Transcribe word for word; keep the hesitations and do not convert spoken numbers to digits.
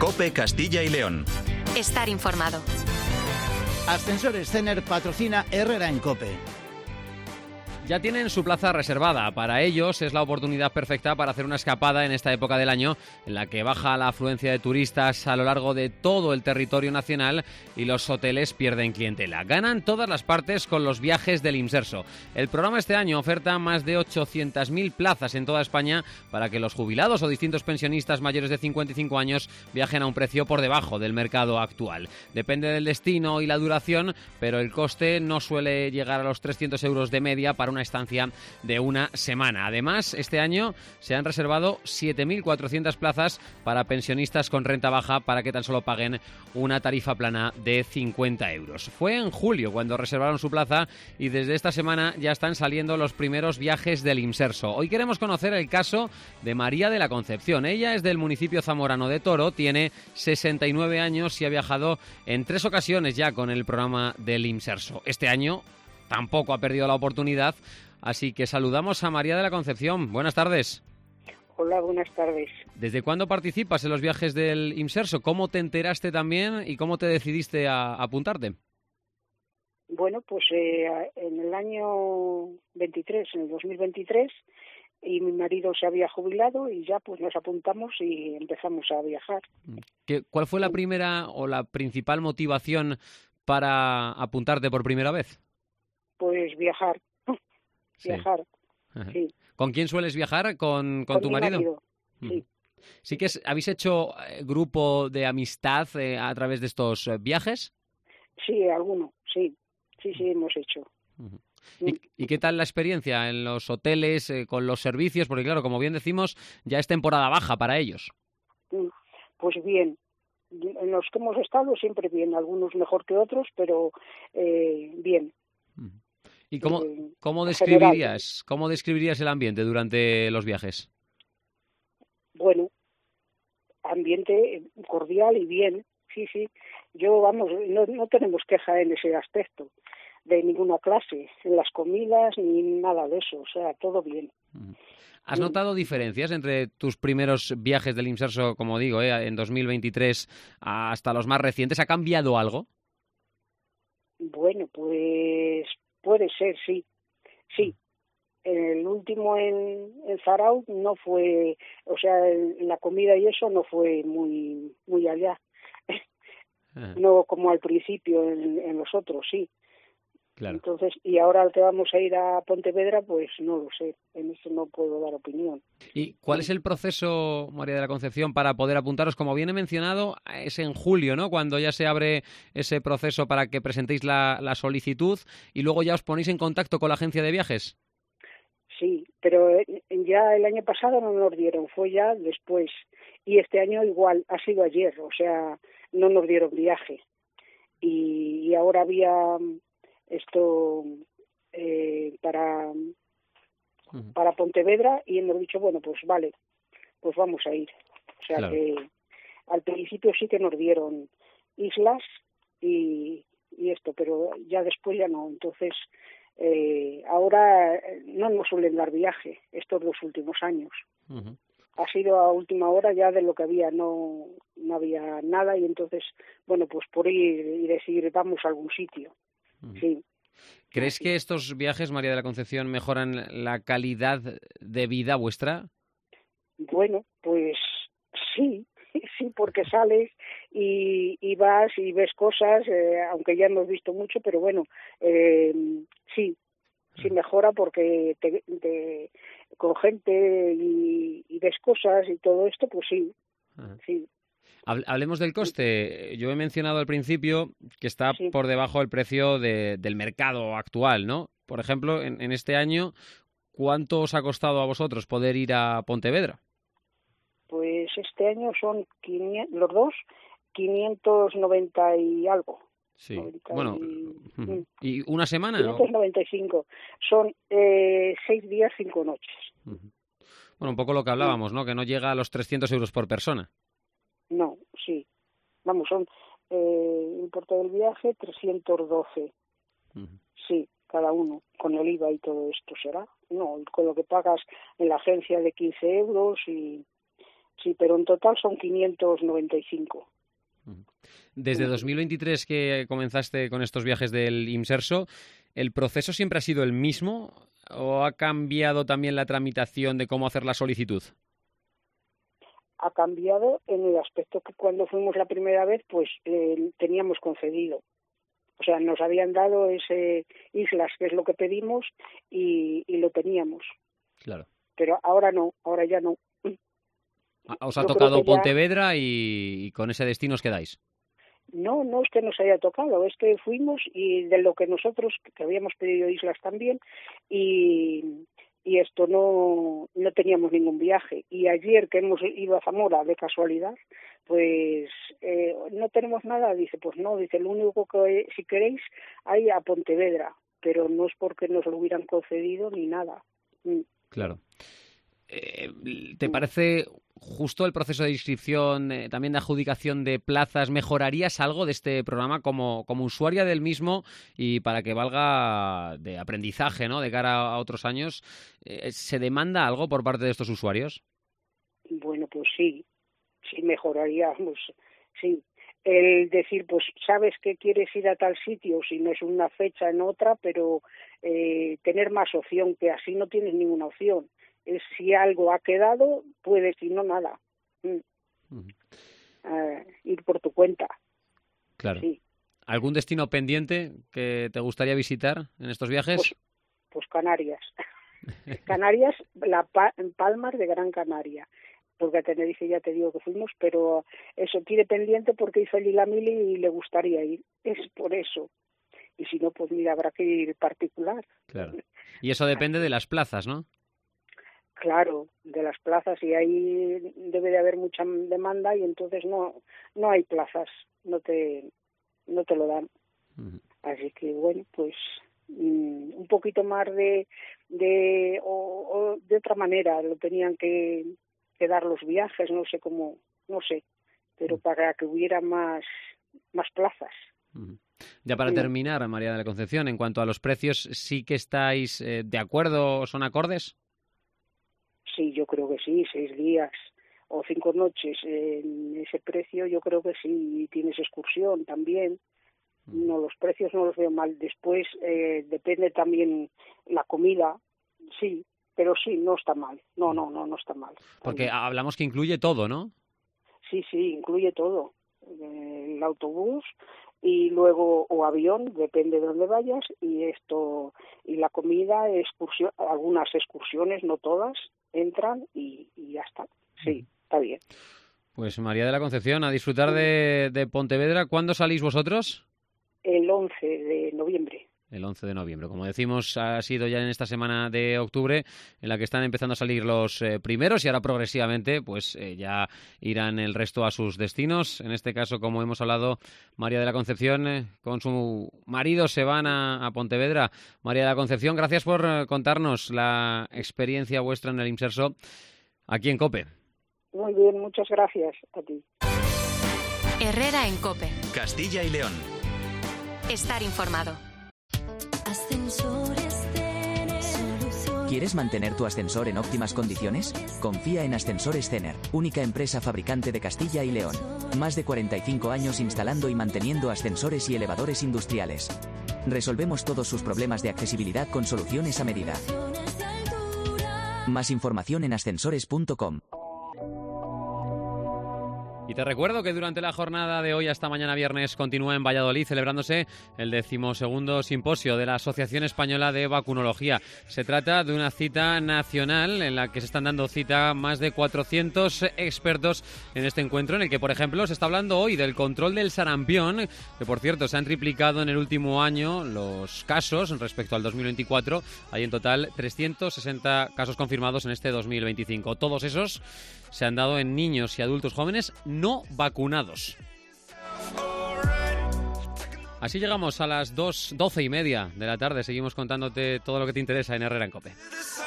COPE Castilla y León. Estar informado. Ascensores Cener patrocina Herrera en COPE. Ya tienen su plaza reservada. Para ellos es la oportunidad perfecta para hacer una escapada en esta época del año en la que baja la afluencia de turistas a lo largo de todo el territorio nacional y los hoteles pierden clientela. Ganan todas las partes con los viajes del Imserso. El programa este año oferta más de ochocientas mil plazas en toda España para que los jubilados o distintos pensionistas mayores de cincuenta y cinco años viajen a un precio por debajo del mercado actual. Depende del destino y la duración, pero el coste no suele llegar a los trescientos euros de media para una una estancia de una semana. Además, este año se han reservado siete mil cuatrocientas plazas para pensionistas con renta baja para que tan solo paguen una tarifa plana de cincuenta euros. Fue en julio cuando reservaron su plaza y desde esta semana ya están saliendo los primeros viajes del Imserso. Hoy queremos conocer el caso de María de la Concepción. Ella es del municipio zamorano de Toro, tiene sesenta y nueve años y ha viajado en tres ocasiones ya con el programa del Imserso. Este año tampoco ha perdido la oportunidad, así que saludamos a María de la Concepción. Buenas tardes. Hola, buenas tardes. ¿Desde cuándo participas en los viajes del Imserso? ¿Cómo te enteraste también y cómo te decidiste a apuntarte? Bueno, pues eh, en el año veintitrés, en el dos mil veintitrés, y mi marido se había jubilado y ya pues nos apuntamos y empezamos a viajar. ¿Qué, ¿Cuál fue la primera o la principal motivación para apuntarte por primera vez? Pues viajar, Sí. viajar, Ajá. sí. ¿Con quién sueles viajar? ¿Con, con, Con tu mi marido? marido, sí. ¿Sí que es, habéis hecho eh, grupo de amistad eh, a través de estos eh, viajes? Sí, alguno, sí, sí, sí, hemos hecho. Uh-huh. ¿Y, ¿Y qué tal la experiencia en los hoteles, eh, con los servicios? Porque claro, como bien decimos, ya es temporada baja para ellos. Pues bien, en los que hemos estado siempre bien, algunos mejor que otros, pero eh, bien. Uh-huh. ¿Y cómo, Eh, cómo en describirías, general. cómo describirías el ambiente durante los viajes? Bueno, ambiente cordial y bien, sí, sí. Yo, vamos, no, no tenemos queja en ese aspecto de ninguna clase, en las comidas ni nada de eso, o sea, todo bien. ¿Has notado diferencias entre tus primeros viajes del Imserso, como digo, eh, en dos mil veintitrés hasta los más recientes? ¿Ha cambiado algo? Bueno, pues puede ser, sí, sí. El último en, en Zaraut no fue, o sea, la comida y eso no fue muy muy allá. Ah. No como al principio en, en los otros, sí. Claro. Entonces, y ahora al que vamos a ir a Pontevedra, pues no lo sé, en eso no puedo dar opinión. ¿Y cuál es el proceso, María de la Concepción, para poder apuntaros? Como bien he mencionado, es en julio, ¿no?, cuando ya se abre ese proceso para que presentéis la, la solicitud y luego ya os ponéis en contacto con la agencia de viajes. Sí, pero ya el año pasado no nos dieron, fue ya después. Y este año igual, ha sido ayer, o sea, no nos dieron viaje. Y, y ahora había esto eh, para, uh-huh. para Pontevedra y hemos dicho, bueno, pues vale, pues vamos a ir. O sea claro. que al principio sí que nos dieron islas y, y esto, pero ya después ya no. Entonces, eh, ahora no nos suelen dar viaje estos dos últimos años. Uh-huh. Ha sido a última hora ya de lo que había, no, no había nada y entonces, bueno, pues por ir y decir, vamos a algún sitio. Uh-huh. Sí. ¿Crees que estos viajes, María de la Concepción, mejoran la calidad de vida vuestra? Bueno, pues sí, sí, porque sales y, y vas y ves cosas, eh, aunque ya hemos visto mucho, pero bueno, eh, sí, sí mejora porque te, te, con gente y, y ves cosas y todo esto, pues sí, Ajá. sí. Hablemos del coste. Yo he mencionado al principio que está sí. por debajo del precio de, del mercado actual, ¿no? Por ejemplo, en, en este año, ¿cuánto os ha costado a vosotros poder ir a Pontevedra? Pues este año son quinientos, los dos, quinientos noventa y algo. Sí, noventa bueno, y... ¿y una semana? quinientos noventa y cinco. Son eh, seis días, cinco noches. Uh-huh. Bueno, un poco lo que hablábamos, ¿no? Que no llega a los trescientos euros por persona. No, sí. Vamos, son eh, importe del viaje trescientos doce. Uh-huh. Sí, cada uno, con el I V A y todo esto será. No, con lo que pagas en la agencia de quince euros y, sí, pero en total son quinientos noventa y cinco. Desde dos mil veintitrés que comenzaste con estos viajes del Imserso, ¿el proceso siempre ha sido el mismo o ha cambiado también la tramitación de cómo hacer la solicitud? Ha cambiado en el aspecto que cuando fuimos la primera vez, pues eh, teníamos concedido. O sea, nos habían dado ese islas, que es lo que pedimos, y, y lo teníamos. Claro. Pero ahora no, ahora ya no. ¿Os ha Yo tocado creo que ya- Pontevedra y, y con ese destino os quedáis? No, no es que nos haya tocado, es que fuimos y de lo que nosotros, que habíamos pedido islas también, y, y esto no, no teníamos ningún viaje. Y ayer que hemos ido a Zamora de casualidad, pues eh, no tenemos nada, dice, pues no, dice, lo único que si queréis hay a Pontevedra, pero no es porque nos lo hubieran concedido ni nada. Mm. Claro. Eh, ¿Te parece justo el proceso de inscripción, eh, también de adjudicación de plazas? ¿Mejorarías algo de este programa como, como usuaria del mismo y para que valga de aprendizaje, ¿no?, de cara a otros años? Eh, ¿Se demanda algo por parte de estos usuarios? Bueno, pues sí, sí mejoraríamos, sí. El decir, pues sabes que quieres ir a tal sitio, si no es una fecha en otra, pero eh, tener más opción, que así no tienes ninguna opción. Es si algo ha quedado, puedes, si no, nada. Mm. Uh-huh. Uh, ir por tu cuenta. Claro. Sí. ¿Algún destino pendiente que te gustaría visitar en estos viajes? Pues, pues Canarias. Canarias, la pa- Palmas de Gran Canaria. Porque a Tenerife ya te digo que fuimos, pero eso tiene pendiente porque hizo el Ilamili y le gustaría ir. Es por eso. Y si no, pues mira, habrá que ir particular. Claro. Y eso depende de las plazas, ¿no? Claro, de las plazas, y ahí debe de haber mucha demanda y entonces no no hay plazas, no te no te lo dan. Uh-huh. Así que bueno, pues mmm, un poquito más de de o, o de otra manera lo tenían que, que dar los viajes, no sé cómo, no sé, pero para que hubiera más más plazas. Uh-huh. Ya para terminar, María de la Concepción, en cuanto a los precios, ¿sí que estáis eh, de acuerdo, son acordes? Sí, yo creo que sí, seis días o cinco noches en ese precio, yo creo que sí. Y tienes excursión también. No, los precios no los veo mal. Después eh, depende también la comida, sí, pero sí, no está mal. No, no, no, no está mal. Porque también. Hablamos que incluye todo, ¿no? Sí, sí, incluye todo. El autobús y luego o avión, depende de dónde vayas, y esto y la comida, excursión, algunas excursiones, no todas, entran y, y ya está. Sí, está bien. Pues María de la Concepción, a disfrutar de, de Pontevedra. ¿Cuándo salís vosotros? El once de noviembre. El once de noviembre. Como decimos, ha sido ya en esta semana de octubre en la que están empezando a salir los eh, primeros y ahora progresivamente pues eh, ya irán el resto a sus destinos. En este caso, como hemos hablado, María de la Concepción eh, con su marido se van a, a Pontevedra. María de la Concepción, gracias por eh, contarnos la experiencia vuestra en el Imserso aquí en COPE. Muy bien, muchas gracias a ti. Herrera en COPE. Castilla y León. Estar informado. ¿Quieres mantener tu ascensor en óptimas condiciones? Confía en Ascensores Cener, única empresa fabricante de Castilla y León. Más de cuarenta y cinco años instalando y manteniendo ascensores y elevadores industriales. Resolvemos todos sus problemas de accesibilidad con soluciones a medida. Más información en ascensores punto com. Y te recuerdo que durante la jornada de hoy hasta mañana viernes continúa en Valladolid celebrándose el decimosegundo simposio de la Asociación Española de Vacunología. Se trata de una cita nacional en la que se están dando cita más de cuatrocientos expertos en este encuentro, en el que, por ejemplo, se está hablando hoy del control del sarampión, que por cierto se han triplicado en el último año los casos respecto al dos mil veinticuatro. Hay en total trescientos sesenta casos confirmados en este dos mil veinticinco. Todos esos se han dado en niños y adultos jóvenes no vacunados. Así llegamos a las dos, doce y media de la tarde. Seguimos contándote todo lo que te interesa en Herrera en COPE.